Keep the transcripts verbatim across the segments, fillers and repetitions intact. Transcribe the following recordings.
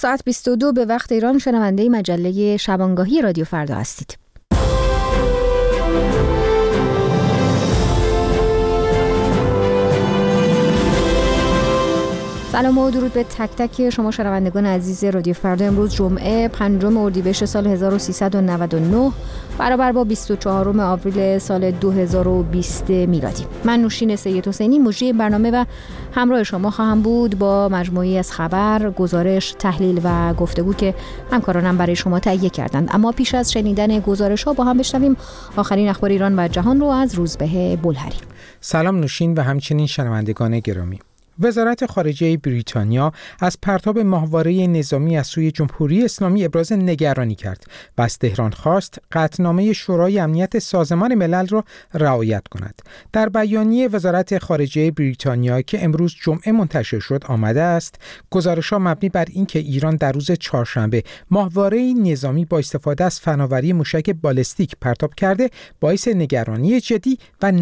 ساعت بیست و دو به وقت ایران شنونده مجله شبانگاهی رادیو فردا هستید. سلام و درود به تک تک شما شنوندگان عزیز رادیو فردا. امروز جمعه پنجم اردیبهشت سال هزار و سیصد و نود و نه برابر با بیست و چهارم آوریل سال دو هزار و بیست میلادی. من نوشین سید حسینی مجری برنامه و همراه شما خواهم بود با مجموعی از خبر، گزارش، تحلیل و گفتگو که همکارانم برای شما تهیه کردند. اما پیش از شنیدن گزارش‌ها با هم بشنویم آخرین اخبار ایران و جهان رو از روزبه بلهری. سلام نوشین و همچنین شنوندگان گرامی. وزارت خارجه بریتانیا از پرتاب ماهواره نظامی از سوی جمهوری اسلامی ابراز نگرانی کرد و از تهران خواست قطعنامه شورای امنیت سازمان ملل را رعایت کند. در بیانیه وزارت خارجه بریتانیا که امروز جمعه منتشر شد آمده است گزارش‌ها مبنی بر اینکه ایران در روز چهارشنبه ماهواره نظامی با استفاده از فناوری موشک بالستیک پرتاب کرده باعث نگرانی جدی و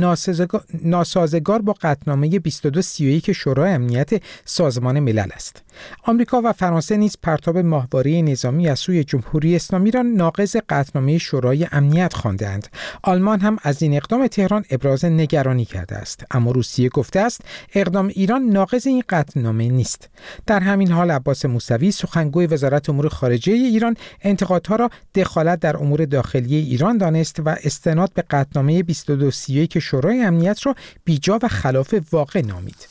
ناسازگار با قطعنامه بیست و دو سی و یک شورای امنیت سازمان ملل است. آمریکا و فرانسه نیز پرتاب ماهواره نظامی از سوی جمهوری اسلامی را ناقض قطعنامه شورای امنیت خواندند. آلمان هم از این اقدام تهران ابراز نگرانی کرده است، اما روسیه گفته است اقدام ایران ناقض این قطعنامه نیست. در همین حال عباس موسوی سخنگوی وزارت امور خارجه ایران انتقادها را دخالت در امور داخلی ایران دانست و استناد به قطعنامه بیست و دو سی و یک شورای امنیت را بیجا و خلاف واقع نامید.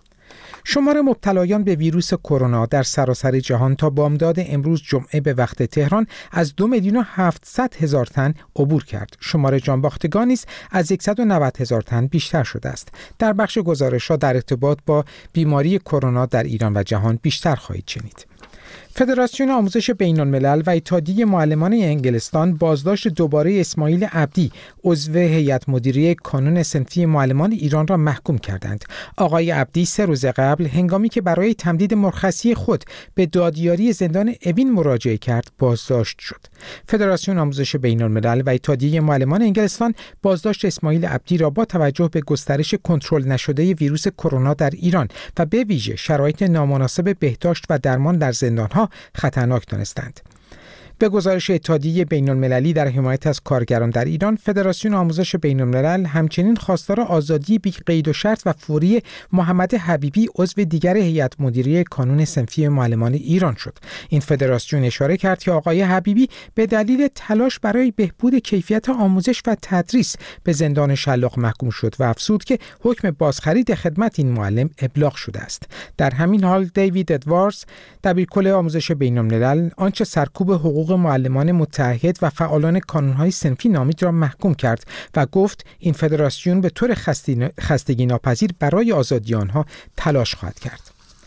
شمار مبتلایان به ویروس کرونا در سراسر جهان تا بامداد امروز جمعه به وقت تهران از دو میلیون و هفتصد هزار تن عبور کرد. شمار جانباختگان نیز از صد و نود هزار تن بیشتر شده است. در بخش گزارش‌ها در ارتباط با بیماری کرونا در ایران و جهان بیشتر خواهید شنید. فدراسیون آموزش بین‌الملل و اتحادیه معلمان انگلستان بازداشت دوباره اسماعیل عبدی عضو هیئت مدیره کانون صنفی معلمان ایران را محکوم کردند. آقای عبدی سه روز قبل هنگامی که برای تمدید مرخصی خود به دادیاری زندان اوین مراجعه کرد بازداشت شد. فدراسیون آموزش بین‌الملل و اتحادیه معلمان انگلستان بازداشت اسماعیل عبدی را با توجه به گسترش کنترل نشده ویروس کرونا در ایران و به ویژه شرایط نامناسب بهداشت و درمان در زندان‌ها خطرناک دانستند. به گزارش اتحادیه بین‌المللی در حمایت از کارگران در ایران، فدراسیون آموزش بین‌الملل همچنین خواستار آزادی بی قید و شرط و فوری محمد حبیبی عضو دیگر هیئت مدیره کانون صنفی معلمان ایران شد. این فدراسیون اشاره کرد که آقای حبیبی به دلیل تلاش برای بهبود کیفیت آموزش و تدریس به زندان شلاق محکوم شد و افزود که حکم بازخرید خدمت این معلم ابلاغ شده است. در همین حال دیوید ادواردز دبیرکل آموزش بین‌الملل آنچه سرکوب حقوق معلمان متحد و فعالان کانون‌های صنفی نامید را محکوم کرد و گفت این فدراسیون به طور خستگی ناپذیر برای آزادی آنها تلاش خواهد کرد.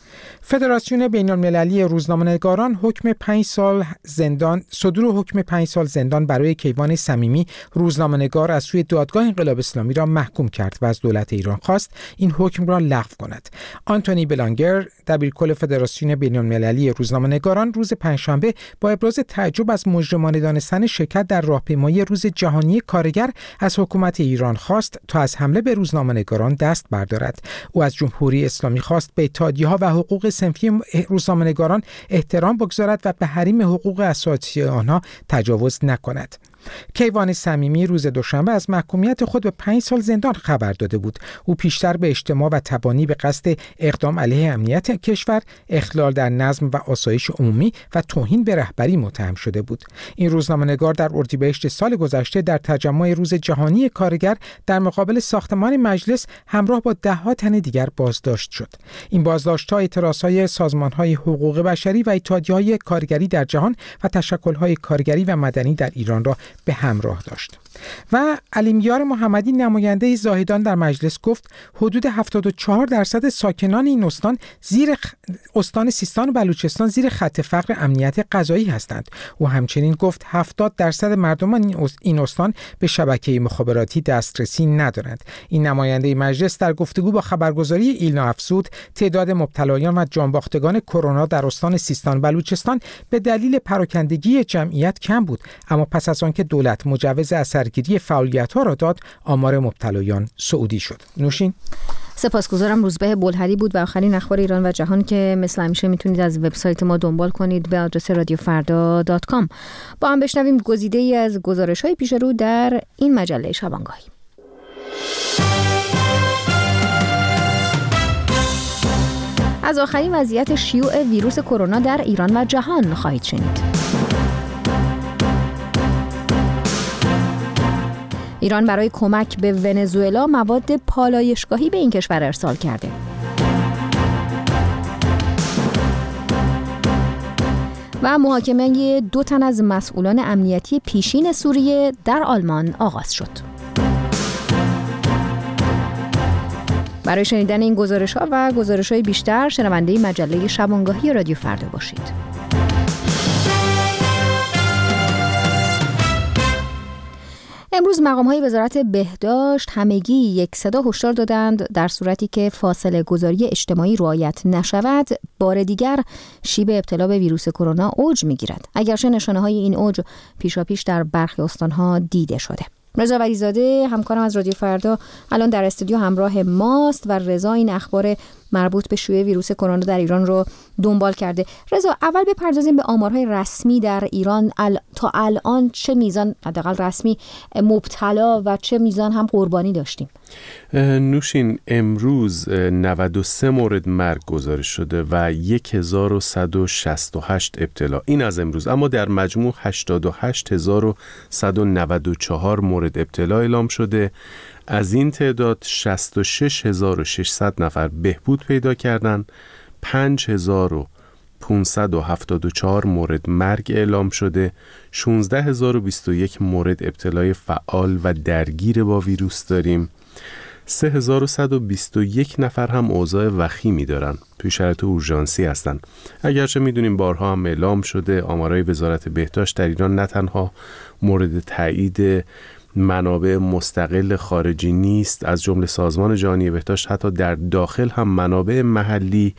فدراسیون بین‌المللی روزنامه‌نگاران حکم پنج سال زندان صدور حکم پنج سال زندان برای کیوان صمیمی روزنامه‌نگار از سوی دادگاه انقلاب اسلامی را محکوم کرد و از دولت ایران خواست این حکم را لغو کند. آنتونی بلانگر دبیرکل فدراسیون بین‌المللی روزنامه‌نگاران روز پنجشنبه با ابراز تعجب از مجرمانه دانستن شرکت در راهپیمایی روز جهانی کارگر از حکومت ایران خواست تا از حمله به روزنامه‌نگاران دست بردارد. او از جمهوری اسلامی خواست به اتحادیه‌ها و حقوق صنفی روزنامه‌نگاران احترام بگذارد و به حریم حقوق اساسی آنها تجاوز نکند. کیوان صمیمی روز دوشنبه از محکومیت خود به پنج سال زندان خبر داده بود. او پیشتر به اجتماع و تبانی به قصد اقدام علیه امنیت کشور، اخلال در نظم و آسایش عمومی و توهین به رهبری متهم شده بود. این روزنامه‌نگار در اردیبهشت سال گذشته در تجمع روز جهانی کارگر در مقابل ساختمان مجلس همراه با ده‌ها تن دیگر بازداشت شد. این بازداشت‌ها اعتراض‌های سازمان‌های حقوق بشری و اتحادیه‌های کارگری در جهان و تشکل‌های کارگری و مدنی در ایران را به همراه داشت. و علیمیار محمدی نماینده زاهدان در مجلس گفت حدود هفتاد و چهار درصد ساکنان این استان زیر خ... استان سیستان و بلوچستان زیر خط فقر امنیت غذایی هستند. او همچنین گفت هفتاد درصد مردمان این استان به شبکه مخابراتی دسترسی ندارند. این نماینده مجلس در گفتگو با خبرگزاری ایلنا افزود تعداد مبتلایان و جانباختگان کرونا در استان سیستان و بلوچستان به دلیل پراکندگی جمعیت کم بود، اما پس از آنکه دولت مجوز اثرگیری فعالیت‌ها را داد آمار مبتلایان صعودی شد. نوشین. سپاسگزارم. روزبه بلحری بود و آخرین اخبار ایران و جهان که مثل همیشه میتونید از وبسایت ما دنبال کنید به آدرس رادیو فردا دات کام. با هم بشنویم گزیده‌ای از گزارش‌های پیش رو در این مجله شبانگاهی. از آخرین وضعیت شیوع ویروس کرونا در ایران و جهان خواهید شنید. ایران برای کمک به ونزوئلا مواد پالایشگاهی به این کشور ارسال کرده. و محاکمه دو تن از مسئولان امنیتی پیشین سوریه در آلمان آغاز شد. برای شنیدن این گزارش‌ها و گزارش‌های بیشتر شنونده مجله شبانگاهی رادیو فردا باشید. امروز مقام‌های وزارت بهداشت همگی یک صدا هشدار دادند در صورتی که فاصله گذاری اجتماعی رعایت نشود، بار دیگر شیب ابتلا به ویروس کرونا اوج می‌گیرد. اگرچه نشانه‌های این اوج پیشاپیش در برخی استان‌ها دیده شده. رضا ولیزاده همکارم از رادیو فردا الان در استودیو همراه ماست و رضا این اخبار مربوط به شیوع ویروس کرونا در ایران رو دنبال کرده. رضا، اول بپردازیم به آمارهای رسمی در ایران. ال... تا الان چه میزان حداقل رسمی مبتلا و چه میزان هم قربانی داشتیم؟ نوشین، امروز نود و سه مورد مرگ گزارش شده و هزار و صد و شصت و هشت ابتلا. این از امروز، اما در مجموع هشتاد و هشت هزار و صد و نود و چهار مورد ابتلا اعلام شده. از این تعداد شصت و شش هزار و ششصد نفر بهبود پیدا کردن، پنج هزار و پانصد و هفتاد و چهار مورد مرگ اعلام شده، شانزده هزار و بیست و یک مورد ابتلای فعال و درگیر با ویروس داریم. سه هزار و صد و بیست و یک نفر هم اوضاع وخیمی دارن، توی شرایط اورژانسی هستن. اگرچه میدونیم بارها هم اعلام شده آمارای وزارت بهداشت در ایران نه تنها مورد تایید منابع مستقل خارجی نیست، از جمله سازمان جهانی بهداشت حتی در داخل هم منابع محلی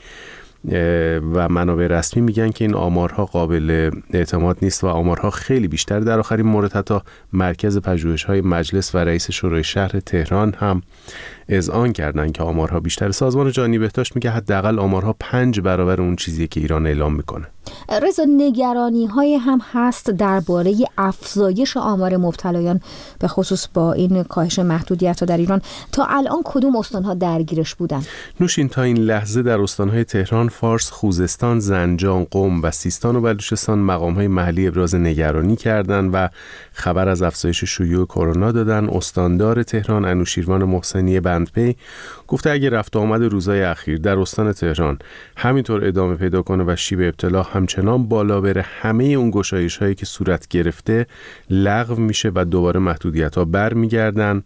و منابع رسمی میگن که این آمارها قابل اعتماد نیست و آمارها خیلی بیشتر. در آخرین مورد حتی مرکز پژوهش‌های مجلس و رئیس شورای شهر تهران هم اذعان کردن که آمارها بیشتر. سازمان جهانی بهداشت میگه حداقل آمارها پنج برابر اون چیزیه که ایران اعلام میکنه. رضا، نگرانی‌های هم هست درباره افزایش آمار مبتلایان به خصوص با این کاهش محدودیت‌ها در ایران. تا الان کدوم استان‌ها درگیرش بودن؟ نوشین، تا این لحظه در استان‌های تهران، فارس، خوزستان، زنجان، قم و سیستان و بلوچستان مقام‌های محلی ابراز نگرانی کردند و خبر از افزایش شیوع کرونا دادن. استاندار تهران انوشیروان محسنی بندپی گفته اگه رفت آمد روزهای اخیر در استان تهران همینطور ادامه پیدا کنه و شیب ابتلا همچنان بالا بره، همه اون گشایش‌هایی که صورت گرفته لغو میشه و دوباره محدودیت‌ها برمیگردن.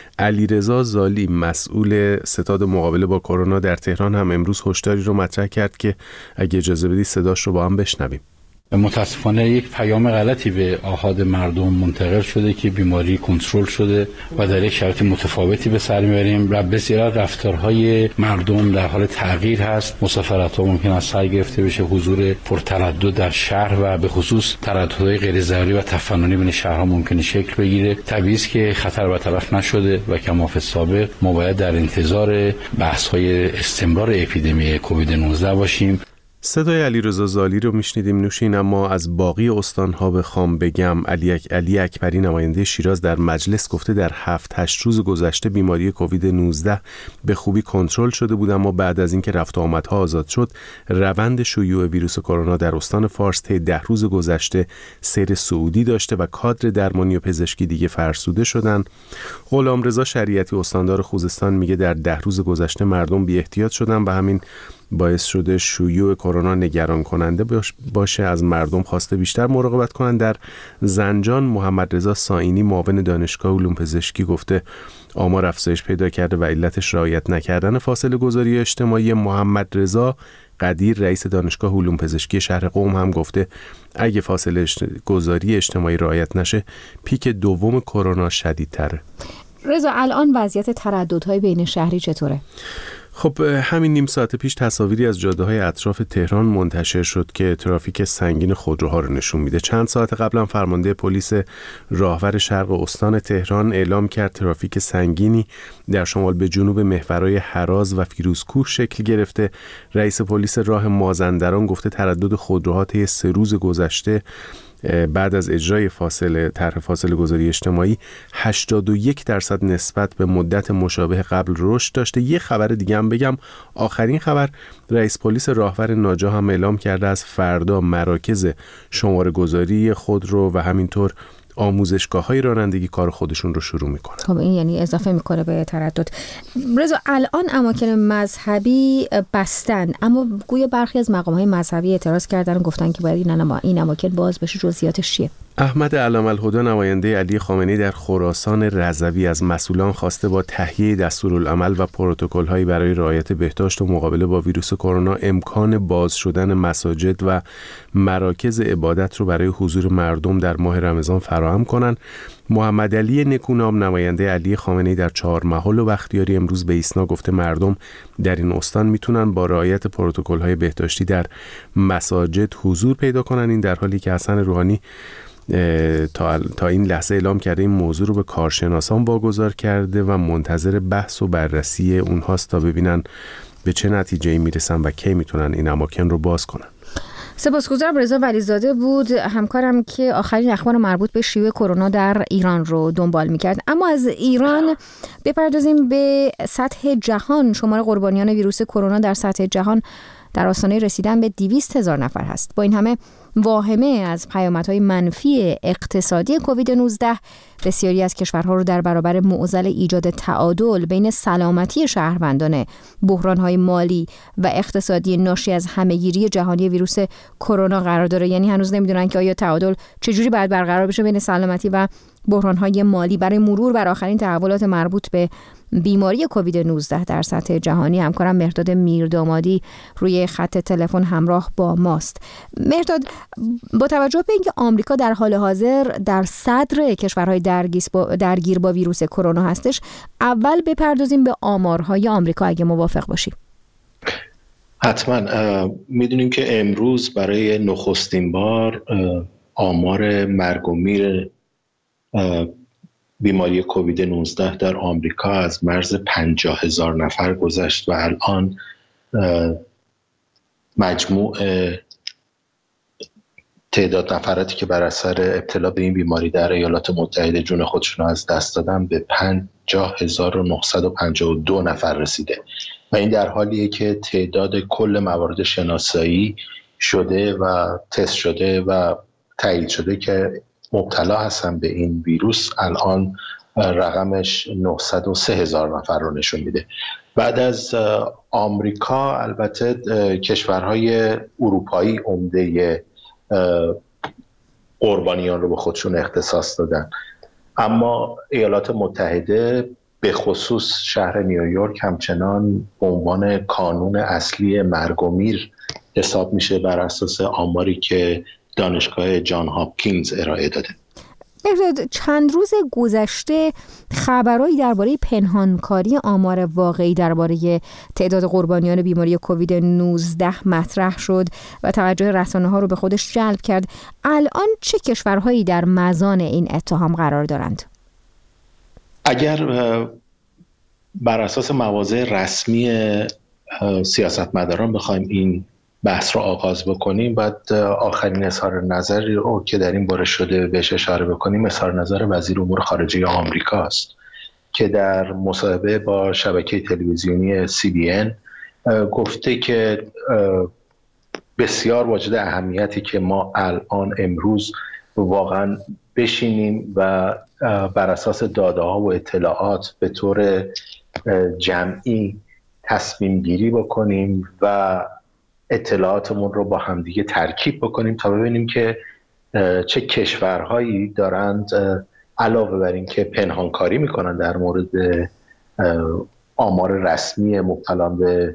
علیرضا زالی مسئول ستاد مقابله با کرونا در تهران هم امروز هشداری رو مطرح کرد که اگه اجازه بدی صداش رو با هم بشنویم. متاسفانه یک پیام غلطی به آحاد مردم منتقل شده که بیماری کنترل شده و در یک شرایط متفاوتی به سر میبریم و بسیار رفتارهای مردم در حال تغییر هست. مسافرت‌ها ممکن است سعی گرفته بشه، حضور پرتردد در شهر و به خصوص ترددهای غیر ضروری و تفننی بین شهرها ممکنه شکل بگیره. طبیعی است که خطر برطرف نشده و کما فی السابق ما باید در انتظار بحث‌های استمرار اپیدمی کووید نوزده باشیم. صدای علیرضا زالی رو میشنیدیم. نوشین، اما از باقی استان‌ها بخوام بگم، علی, اک... علی اکبری نماینده شیراز در مجلس گفته در هفت هشت روز گذشته بیماری کووید نوزده به خوبی کنترل شده بود، اما بعد از اینکه رفت و آمدها آزاد شد، روند شیوع ویروس کرونا در استان فارس طی ده روز گذشته سیر صعودی داشته و کادر درمانی و پزشکی دیگه فرسوده شدن. غلامرضا شریعتی استاندار خوزستان میگه در ده روز گذشته مردم بی احتیاط شدن و همین باعث شده شیوع کرونا نگران کننده باشه. از مردم خواسته بیشتر مراقبت کنند. در زنجان محمد رضا ساینی معاون دانشگاه علوم پزشکی گفته آمار افزایش پیدا کرده و علتش رعایت نکردن فاصله گذاری اجتماعی. محمد رضا قدیر رئیس دانشگاه علوم پزشکی شهر قم هم گفته اگه فاصله گذاری اجتماعی رعایت نشه پیک دوم کرونا شدیدتره. رضا، الان وضعیت ترددهای بین شهری چطوره؟ خب همین نیم ساعت پیش تصاویری از جاده‌های اطراف تهران منتشر شد که ترافیک سنگین خودروها رو نشون میده. چند ساعت قبلا فرمانده پلیس راهور شرق استان تهران اعلام کرد ترافیک سنگینی در شمال به جنوب محورهای هراز و فیروزکوه شکل گرفته. رئیس پلیس راه مازندران گفته تردد خودروها طی سه روز گذشته بعد از اجرای فاصله طرح فاصله گذاری اجتماعی هشتاد و یک درصد نسبت به مدت مشابه قبل رشد داشته. یه خبر دیگه هم بگم، آخرین خبر، رئیس پلیس راهور ناجا هم اعلام کرده از فردا مراکز شماره گذاری خودرو و همینطور آموزشگاه‌های رانندگی کار خودشون رو شروع میکنن. خب این یعنی اضافه میکنه به تردد. رضا، الان اماکن مذهبی بستن، اما گویا برخی از مقام‌های مذهبی اعتراض کردن و گفتن که باید این این اماکن باز بشه. جزئیاتش چیه؟ احمد علام‌الهدی نماینده علی خامنه‌ای در خراسان رضوی از مسئولان خواسته با تهیه دستورالعمل و پروتکل‌هایی برای رعایت بهداشت و مقابله با ویروس کرونا امکان باز شدن مساجد و مراکز عبادت رو برای حضور مردم در ماه رمضان فراهم کنند. محمد علی نکونام نماینده علی خامنه‌ای در چهارمحال و بختیاری امروز به ایسنا گفته مردم در این استان میتونن با رعایت پروتکل‌های بهداشتی در مساجد حضور پیدا کنن. این در حالی که حسن روحانی تا تا این لحظه اعلام کرده این موضوع رو به کارشناسان واگذار کرده و منتظر بحث و بررسی اونهاست تا ببینن به چه نتیجه‌ای میرسن و کی میتونن این اماکن رو باز کنن. سپاسگزارم. رضا ولیزاده بود همکارم که آخرین اخبار مربوط به شیوع کرونا در ایران رو دنبال میکرد. اما از ایران بپردازیم به سطح جهان. شمار قربانیان ویروس کرونا در سطح جهان در آستانه رسیدن به دویست هزار نفر هست. با این همه واهمه از پیامدهای منفی اقتصادی کووید نوزده بسیاری از کشورها رو در برابر معضل ایجاد تعادل بین سلامتی شهروندان، بحرانهای مالی و اقتصادی ناشی از همهگیری جهانی ویروس کرونا قرار داره. یعنی هنوز نمیدونن که آیا تعادل چجوری باید برقرار بشه بین سلامتی و بحرانهای مالی. برای مرور بر آخرین تحولات مربوط به بیماری کووید نوزده در سطح جهانی همکارم مهرداد میردامادی روی خط تلفن همراه با ماست. مهرداد، با توجه به اینکه آمریکا در حال حاضر در صدر کشورهای درگیر با ویروس کرونا هستش، اول بپردازیم به آمارهای آمریکا اگه موافق باشی. حتما. میدونیم که امروز برای نخستین بار آمار مرگ و میر بیماری کووید نوزده در آمریکا از مرز پنجاه هزار نفر گذشت و الان مجموع تعداد نفراتی که بر اثر ابتلا به این بیماری در ایالات متحده جون خودشون از دست دادن به پنجاه هزار و نهصد و پنجاه و دو نفر رسیده و این در حالیه که تعداد کل موارد شناسایی شده و تست شده و تایید شده که مبتلا هستن به این ویروس الان رقمش نهصد و سه هزار نفر رو نشون میده. بعد از آمریکا البته کشورهای اروپایی عمده قربانیان رو به خودشون اختصاص دادن، اما ایالات متحده به خصوص شهر نیویورک همچنان به عنوان کانون اصلی مرگ و میر حساب میشه بر اساس آماری که دانشگاه جان هاپکینز ارائه داده. چند روز گذشته خبرایی درباره پنهانکاری آمار واقعی درباره تعداد قربانیان بیماری کووید نوزده مطرح شد و توجه رسانه‌ها رو به خودش جلب کرد. الان چه کشورهایی در مزان این اتهام قرار دارند؟ اگر بر اساس مواضع رسمی سیاستمداران بخوایم این بحث رو آغاز بکنیم، بعد آخرین اظهار نظری رو که در این باره شده بهش اشاره بکنیم اظهار نظر وزیر امور خارجه آمریکا است که در مصاحبه با شبکه تلویزیونی سی بی ان گفته که بسیار واجد اهمیتی که ما الان امروز واقعا بشینیم و بر اساس داده ها و اطلاعات به طور جمعی تصمیم گیری بکنیم و اطلاعاتمون رو با همدیگه ترکیب بکنیم تا ببینیم که چه کشورهایی دارند علاوه بر این که پنهانکاری میکنن در مورد آمار رسمی مبتلا به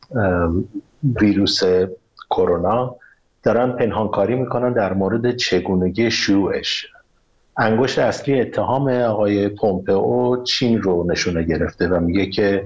ویروس کرونا، دارن پنهانکاری میکنن در مورد چگونگی شیوعش. انگشت اصلی اتهام آقای پومپئو چین رو نشونه گرفته و میگه که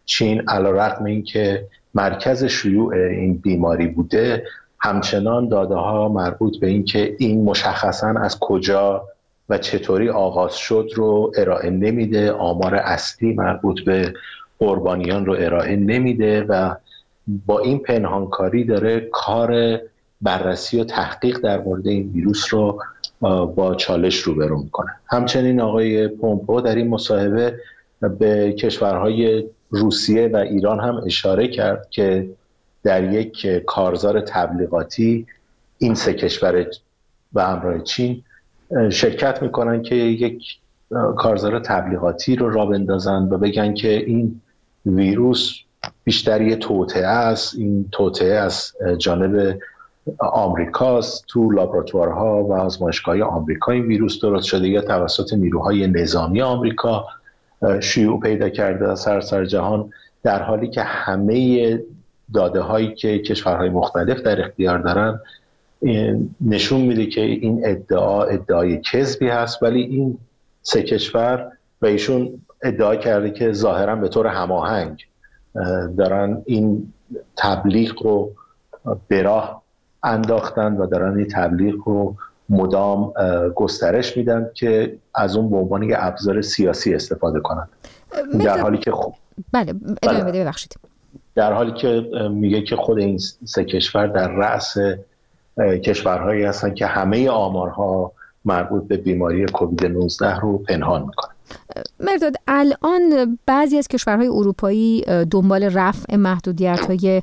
چین علیرغم اینکه مرکز شیوع این بیماری بوده، همچنان داده ها مربوط به اینکه این مشخصاً از کجا و چطوری آغاز شد رو ارائه نمیده، آمار اصلی مربوط به قربانیان رو ارائه نمیده و با این پنهانکاری داره کار بررسی و تحقیق در مورد این ویروس رو با چالش روبرو میکنه. همچنین آقای پومپئو در این مصاحبه به کشورهای روسیه و ایران هم اشاره کرد که در یک کارزار تبلیغاتی این سه کشور و همراه چین شرکت میکنن که یک کارزار تبلیغاتی رو راه بندازن و بگن که این ویروس بیشتر یه توطئه است، این توطئه از جانب آمریکاست، تو لابراتوارها و آزمایشگاه‌های آمریکا این ویروس درست شده یا توسط نیروهای نظامی آمریکا شیوع پیدا کرده در سراسر جهان، در حالی که همه داده هایی که کشورهای مختلف در اختیار دارن نشون میده که این ادعا ادعای کذبی هست. ولی این سه کشور و ایشون ادعا کرده که ظاهرا به طور هماهنگ دارن این تبلیغ رو به راه انداختن و دارن این تبلیغ رو مدام گسترش میدن که از اون به عنوان یک ابزار سیاسی استفاده کنن. در حالی که خب بله ادامه بده ببخشید. در حالی که میگه که خود این سه کشور در رأس کشورهایی هستن که همه آمارها مربوط به بیماری کووید نوزده رو پنهان میکنن. مرداد، الان بعضی از کشورهای اروپایی دنبال رفع محدودیت‌های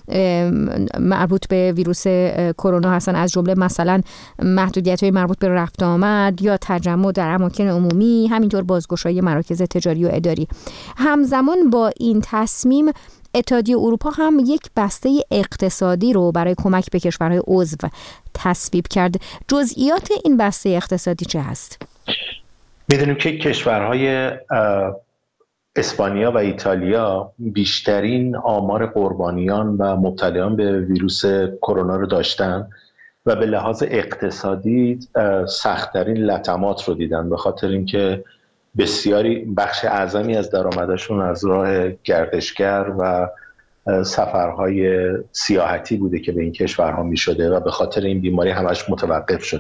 مربوط به ویروس کرونا هستن، از جمله مثلا محدودیت‌های مربوط به رفت آمد یا تجمع در اماکن عمومی، همینطور بازگشایی مراکز تجاری و اداری. همزمان با این تصمیم اتحادیه اروپا هم یک بسته اقتصادی رو برای کمک به کشورهای عضو تصویب کرد. جزئیات این بسته اقتصادی چه هست؟ میدونیم که کشورهای اسپانیا و ایتالیا بیشترین آمار قربانیان و مبتلایان به ویروس کرونا رو داشتن و به لحاظ اقتصادی سخت‌ترین لطمات رو دیدن، به خاطر اینکه بسیاری بخش اعظمی از درآمدشون از راه گردشگر و سفرهای سیاحتی بوده که به این کشورها می شده و به خاطر این بیماری همش متوقف شد.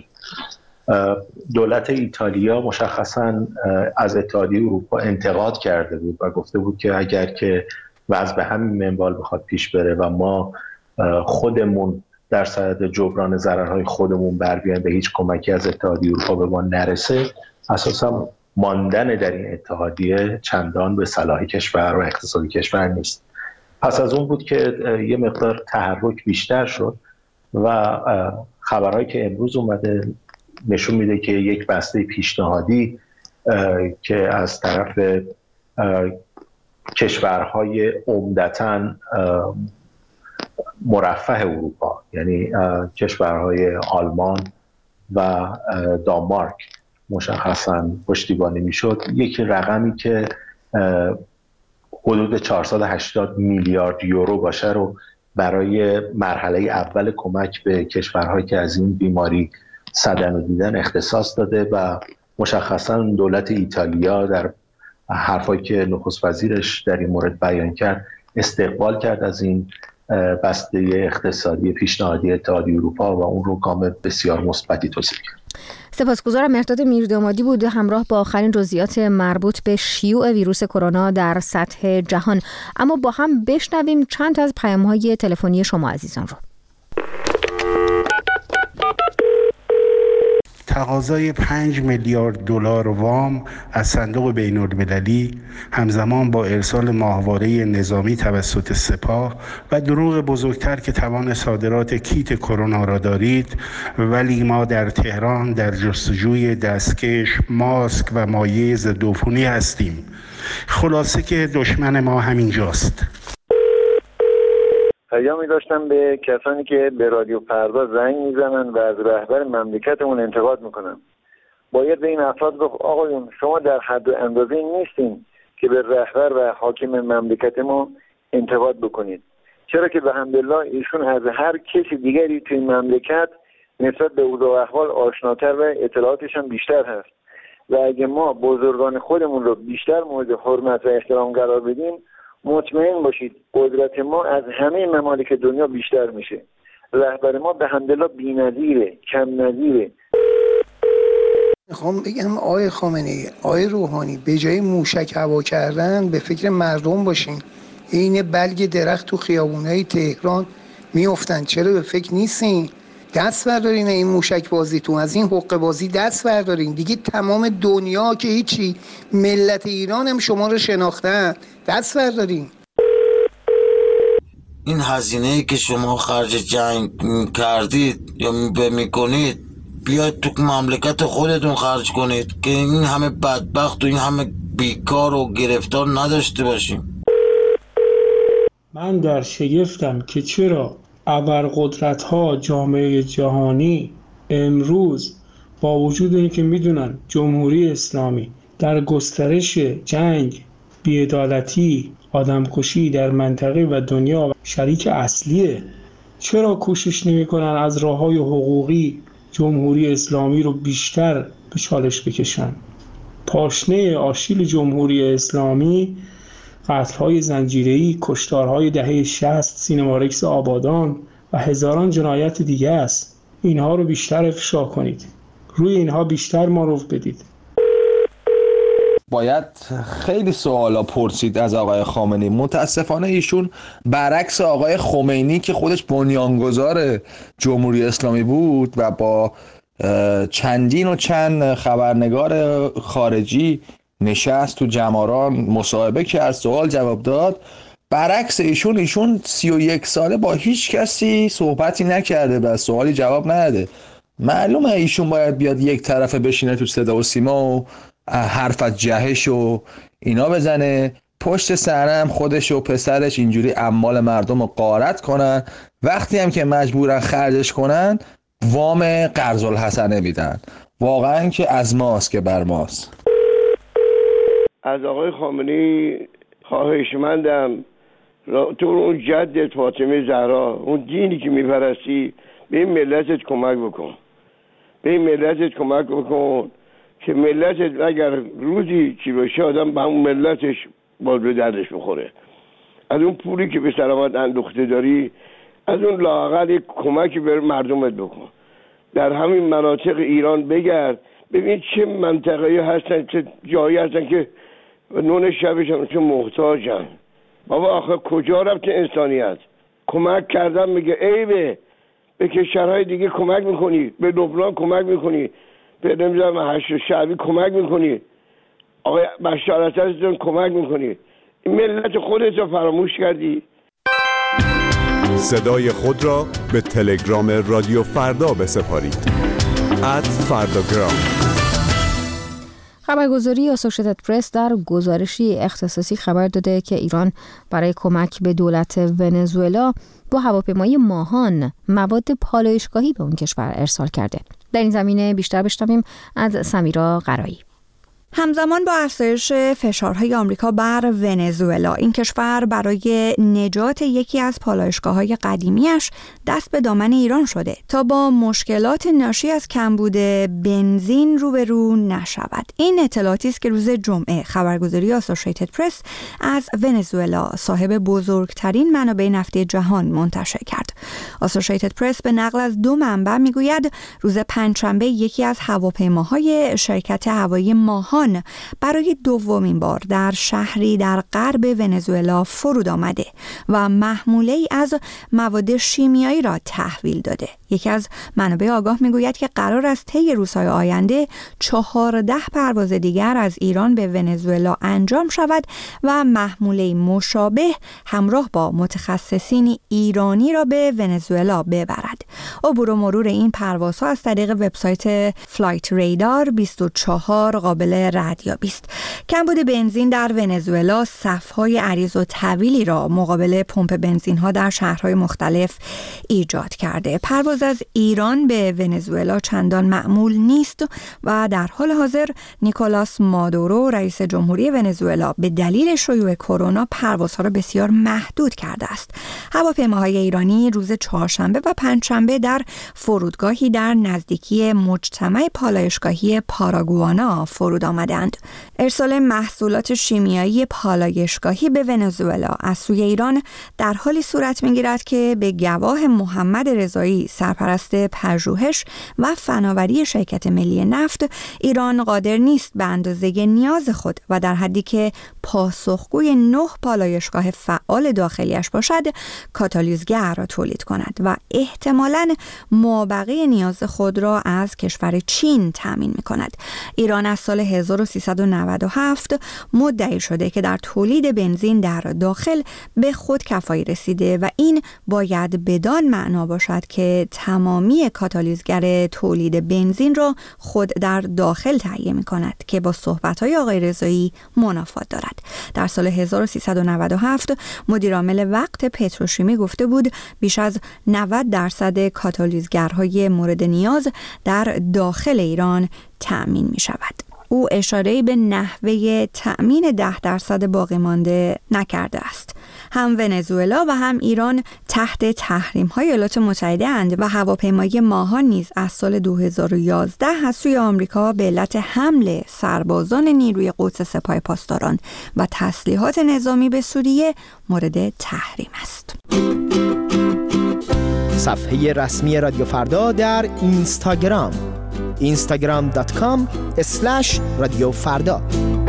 دولت ایتالیا مشخصاً از اتحادیه اروپا انتقاد کرده بود و گفته بود که اگر که وضع به همین منوال بخواد پیش بره و ما خودمون در صدد جبران ضررهای خودمون بر بیایم به هیچ کمکی از اتحادیه اروپا به ما نرسه، اساساً ماندن در این اتحادیه چندان به صلاح کشور و اقتصاد کشور نیست. پس از اون بود که یه مقدار تحرک بیشتر شد و خبرهایی که امروز اومده نشون میده که یک بسته پیشنهادی که از طرف کشورهای عمدتاً مرفه اروپا، یعنی کشورهای آلمان و دانمارک مشخصاً پشتیبانی میشد، یک رقمی که حدود چهارصد و هشتاد میلیارد یورو باشه رو برای مرحله اول کمک به کشورهایی که از این بیماری صدمه دیدن اختصاص داده و مشخصاً دولت ایتالیا در حرفایی که نخست وزیرش در این مورد بیان کرد استقبال کرد از این بسته اقتصادی پیشنهادی اتحادیه اروپا و اون رو گام بسیار مثبتی توصیف کرد. سپاسگزارم. مهرداد میردامادی بود همراه با آخرین جزئیات مربوط به شیوع ویروس کرونا در سطح جهان. اما با هم بشنویم چند از پیام‌های تلفنی شما عزیزان رو. تقاضای پنج میلیارد دلار وام از صندوق بین‌المللی همزمان با ارسال ماهواره نظامی توسط سپاه و دروغ بزرگتر که توان صادرات کیت کرونا را دارید، ولی ما در تهران در جستجوی دستکش، ماسک و مایع ضدعفونی هستیم. خلاصه که دشمن ما همینجاست. پیامی داشتم به کسانی که به رادیو فردا زنگ میزنن و از رهبر مملکتمون انتقاد میکنن. باید به این افراد گفت آقایون شما در حد و اندازه نیستین که به رهبر و حاکم مملکت ما انتقاد بکنید، چرا که به الحمدلله ایشون از هر کسی دیگری توی مملکت نسبت به اوضاع و احوال آشناتر و اطلاعاتش هم بیشتر هست و اگه ما بزرگان خودمون رو بیشتر مورد حرمت و احترام قرار بدیم، مطمئن باشید قدرت ما از همه ممالک دنیا بیشتر میشه. رهبر ما به حمدالله بی‌نظیره، کم نظیره. میخوام بگم آقای خامنه‌ای، آقای روحانی، به جای موشک هوا کردن به فکر مردم باشین. این بلگ درخت تو خیابونای تهران میافتن، چرا به فکر نیستین؟ دست بردارین این موشک بازی تو، از این حقه بازی دست بردارین دیگه. تمام دنیا که هیچی، ملت ایران هم شما رو شناختن، دست بردارین. این هزینه‌ای که شما خرج جنگ کردید یا میکنید بیاید تو مملکت خودتون خرج کنید که این همه بدبخت و این همه بیکار و گرفتار نداشته باشیم. من در شگفتم که چرا ابرقدرت‌ها جامعه جهانی امروز با وجود اینکه میدونن جمهوری اسلامی در گسترش جنگ، بی‌عدالتی، آدمکشی در منطقه و دنیا شریک اصلیه، چرا کوشش نمی‌کنن از راه‌های حقوقی جمهوری اسلامی رو بیشتر به چالش بکشن؟ پاشنه آشیل جمهوری اسلامی قتل‌های زنجیره‌ای، کشتارهای دهه شصت، سینمارکس آبادان و هزاران جنایت دیگه است. اینها رو بیشتر افشا کنید، روی اینها بیشتر معروف بدید. باید خیلی سوالا پرسید از آقای خامنه‌ای. متاسفانه ایشون برعکس آقای خمینی که خودش بنیانگذار جمهوری اسلامی بود و با چندین و چند خبرنگار خارجی نشست تو جماران مصاحبه کرد، سوال جواب داد، برعکس ایشون ایشون سی و یک ساله با هیچ کسی صحبتی نکرده و سوالی جواب نداده. معلومه ایشون باید بیاد یک طرفه بشینه تو صدا و سیما و حرف از جهش و اینا بزنه، پشت صحنه هم خودش و پسرش اینجوری اموال مردم رو غارت کنن، وقتی هم که مجبورن خرجش کنن وام قرض الحسنه میدن. واقعا که از ماست که بر ماست. از آقای خامنه‌ای خواهشمندم تو اون جد فاطمه زهرا، اون دینی که میپرستی، به این ملتت کمک بکن، به این ملتت کمک بکن که ملتت اگر روزی چی بشه آدم به همون ملتش باز به دردش بخوره. از اون پولی که به سلامت اندوخته داری، از اون لااقل یک کمکی به مردمت بکن. در همین مناطق ایران بگرد، ببین چه منطقه‌ای هستن، چه جایی هستن که نون شبش هم چه محتاجن. بابا آخه کجا رفت انسانیت؟ کمک کردن میگه عیبه. به کشورهای دیگه کمک میکنی، به لبنان کمک میکنی، به نمیدونم هشت شعبی کمک میکنی، آقای بشار اسدتون کمک میکنی، این ملت خودت رو فراموش کردی. صدای خود را به تلگرام رادیو فردا بسپارید. ات فرداگرام. خبرگزاری آسوشیتد پرس در گزارشی اختصاصی خبر داده که ایران برای کمک به دولت ونزوئلا با هواپیمای ماهان مواد پالایشگاهی به اون کشور ارسال کرده. در این زمینه بیشتر بشنویم از سمیرا قرایی. همزمان با افزایش فشارهای آمریکا بر ونزوئلا، این کشور برای نجات یکی از پالایشگاه‌های قدیمیش دست به دامن ایران شده تا با مشکلات ناشی از کمبود بنزین روبرو نشود. این اطلاعاتی است که روز جمعه خبرگزاری آسوشیتد پرس از ونزوئلا، صاحب بزرگترین منابع نفتی جهان، منتشر کرد. آسوشیتد پرس به نقل از دو منبع میگوید روز پنجشنبه یکی از هواپیماهای شرکت هوایی ماهان برای دومین بار در شهری در غرب ونزوئلا فرود آمده و محموله ای از مواد شیمیایی را تحویل داده. یکی از منابع آگاه میگوید که قرار است طی روزهای آینده چهارده پرواز دیگر از ایران به ونزوئلا انجام شود و محموله مشابه همراه با متخصصین ایرانی را به ونزوئلا ببرد. عبور و مرور این پروازها از طریق وبسایت فلایت ریدار بیست و چهار قابل ردیابی است. کمبود بنزین در ونزوئلا صف‌های عریض و طویلی را مقابل پمپ بنزین‌ها در شهرهای مختلف ایجاد کرده. پرواز از ایران به ونزوئلا چندان معمول نیست و در حال حاضر نیکولاس مادورو، رئیس جمهوری ونزوئلا، به دلیل شیوع کرونا پروازها را بسیار محدود کرده است. هواپیماهای ایرانی روز چهارشنبه و پنجشنبه در فرودگاهی در نزدیکی مجتمع پالایشگاهی پاراگوانا فرود آمدند. آمدند. ارسال محصولات شیمیایی پالایشگاهی به ونزوئلا از سوی ایران در حالی صورت می‌گیرد که به گواه محمد رضایی، سرپرست پژوهش و فناوری شرکت ملی نفت، ایران قادر نیست به اندازه نیاز خود و در حدی که پاسخگوی نه پالایشگاه فعال داخلیش باشد کاتالیزگر را تولید کند و احتمالاً مابقی نیاز خود را از کشور چین تامین می‌کند. ایران از سال هزار و سیصد و نود و هفت مدعی شده که در تولید بنزین در داخل به خود کفایی رسیده و این باید بدان معنا باشد که تمامی کاتالیزگر تولید بنزین را خود در داخل تهیه می‌کند که با صحبت‌های آقای رضایی منافات دارد. در سال هزار و سیصد و نود و هفت مدیرعامل وقت پتروشیمی گفته بود بیش از نود درصد کاتالیزگرهای مورد نیاز در داخل ایران تأمین می شود. او اشاره به نحوه تأمین ده درصد باقی مانده نکرده است. هم ونزوئلا و هم ایران تحت تحریم‌های ایالات متحده اند و هواپیمای ماهان نیز از سال دو هزار و یازده از سوی آمریکا به علت حمل سربازان نیروی قدس سپاه پاسداران و تسلیحات نظامی به سوریه مورد تحریم است. صفحه رسمی رادیو فردا در اینستاگرام اینستاگرام دات کام اسلش رادیو فردا.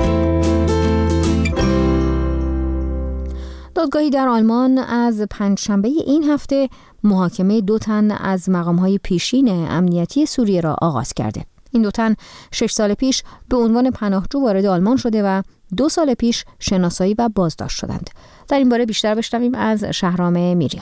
دادگاهی در آلمان از پنجشنبه این هفته محاکمه دو تن از مقام‌های پیشین امنیتی سوریه را آغاز کرده. این دو تن شش سال پیش به عنوان پناهجو وارد آلمان شده و دو سال پیش شناسایی و بازداشت شدند. در این باره بیشتر بشنویم از شهرام میریان.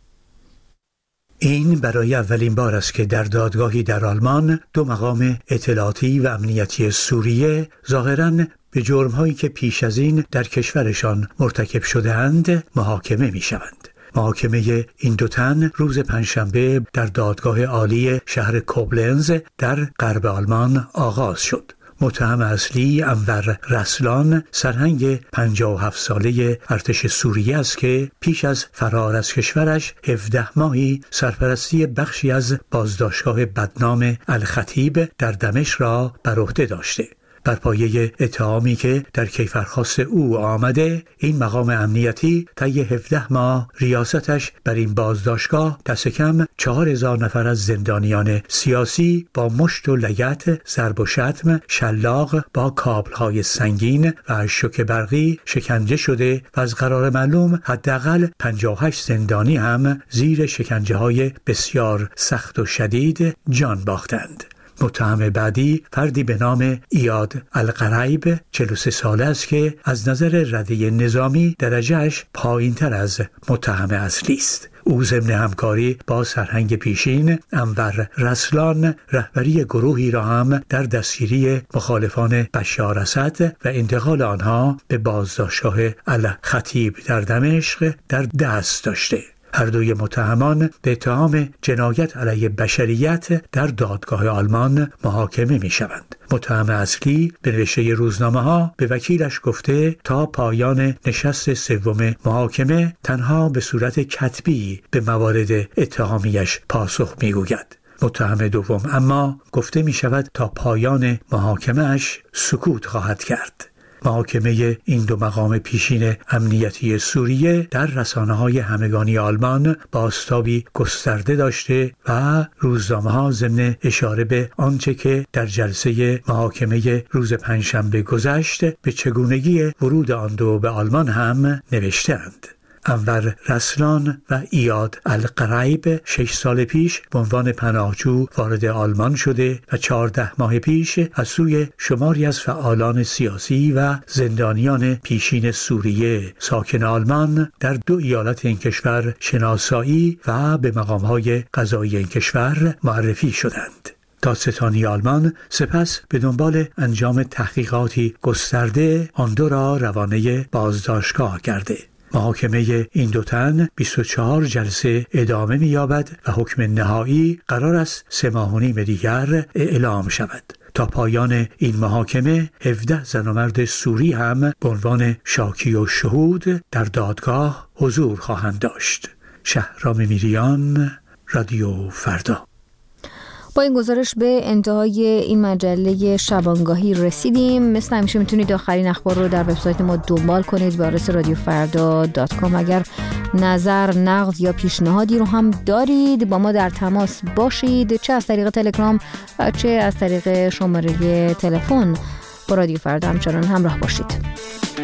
این برای اولین بار است که در دادگاهی در آلمان دو مقام اطلاعاتی و امنیتی سوریه ظاهراً به جرم‌هایی که پیش از این در کشورشان مرتکب شده‌اند محاکمه می‌شوند. محاکمه این دو تن روز پنجشنبه در دادگاه عالی شهر کوبلنز در غرب آلمان آغاز شد. متهم اصلی انور رسلان سرهنگ پنجاه و هفت ساله ارتش سوریه است که پیش از فرار از کشورش هفده ماهی سرپرستی بخشی از بازداشتگاه بدنام الخطیب در دمشق را بر عهده داشته. بر پایه اتهامی که در کیفرخواست او آمده، این مقام امنیتی طی هفده ماه ریاستش بر این بازداشتگاه دست کم چهار هزار نفر از زندانیان سیاسی با مشت و لگد، ضرب و شتم، شلاق با کابل‌های سنگین و شوک برقی شکنجه شده و از قرار معلوم حداقل پنجاه و هشت زندانی هم زیر شکنجه‌های بسیار سخت و شدید جان باختند. متهم بعدی فردی به نام ایاد القریب چهل و سه ساله است که از نظر رده نظامی درجهش پایین تر از متهم اصلی است. او ضمن همکاری با سرهنگ پیشین انور رسلان رهبری گروهی را هم در دستگیری مخالفان بشار اسد و انتقال آنها به بازداشتگاه الخطیب در دمشق در دست داشته. هر دوی متهمان به اتهام جنایت علیه بشریت در دادگاه آلمان محاکمه می شوند. متهم اصلی به نوشته روزنامه ها به وکیلش گفته تا پایان نشست سوم محاکمه تنها به صورت کتبی به موارد اتهامیش پاسخ می گوید. متهم دوم اما گفته می شود تا پایان محاکمهش سکوت خواهد کرد. محاکمه این دو مقام پیشین امنیتی سوریه در رسانه‌های همگانی آلمان بازتابی گسترده داشته و روزنامه‌ها ضمن اشاره به آنچه که در جلسه محاکمه روز پنجشنبه گذشت به چگونگی ورود آن دو به آلمان هم نوشتند. انور رسلان و ایاد القریب شش سال پیش به عنوان پناهجو وارد آلمان شده و چهارده ماه پیش از سوی شماری از فعالان سیاسی و زندانیان پیشین سوریه ساکن آلمان در دو ایالت این کشور شناسایی و به مقام‌های قضایی این کشور معرفی شدند. دادستانی آلمان سپس به دنبال انجام تحقیقاتی گسترده آن دو را روانه بازداشتگاه کرده. محاکمه این دو تن بیست و چهار جلسه ادامه می‌یابد و حکم نهایی قرار است سه ماه و نیم دیگر اعلام شود. تا پایان این محاکمه هفده زن و مرد سوری هم به عنوان شاکی و شهود در دادگاه حضور خواهند داشت. شهرام میریان، رادیو فردا. با این گزارش به انتهای این مجله شبانگاهی رسیدیم. مثل همیشه میتونید آخرین اخبار رو در وبسایت ما دنبال کنید به آدرس رادیو فردا دات کام. اگر نظر، نقد یا پیشنهادی رو هم دارید با ما در تماس باشید، چه از طریق تلگرام و چه از طریق شماره تلفن. با رادیو فردا همچنان همراه باشید.